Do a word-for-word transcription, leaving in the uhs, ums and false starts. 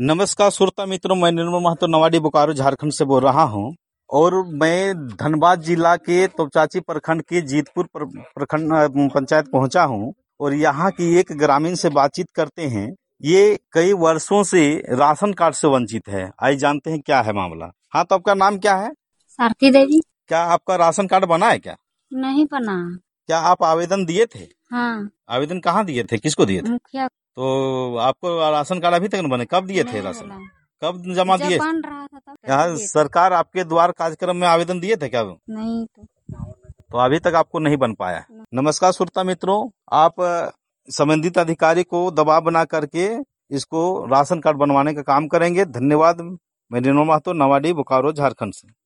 नमस्कार श्रोता मित्रों, मैं निर्मल महतो नवाडी बोकारो झारखंड से बोल रहा हूं और मैं धनबाद जिला के तोपचाची प्रखंड के जीतपुर प्रखंड पंचायत पहुंचा हूं और यहां की एक ग्रामीण से बातचीत करते हैं। ये कई वर्षों से राशन कार्ड से वंचित है। आइए जानते हैं क्या है मामला। हाँ, तो आपका नाम क्या है? सारथी देवी। क्या आपका राशन कार्ड बना है? क्या नहीं बना। क्या आप आवेदन दिए थे? हाँ। आवेदन कहाँ दिए थे, किसको दिए थे? मुखिया। तो आपको राशन कार्ड अभी तक नहीं बने? कब दिए थे राशन? कब जमा दिए? बन रहा था तब यहाँ सरकार आपके द्वार कार्यक्रम में आवेदन दिए थे क्या? नहीं तो, तो अभी तक आपको नहीं बन पाया। नमस्कार श्रोता मित्रों, आप संबंधित अधिकारी को दबाव बना करके इसको राशन कार्ड बनवाने का काम करेंगे। धन्यवाद। मैं निर्मल महतो नवाडी बोकारो झारखंड से।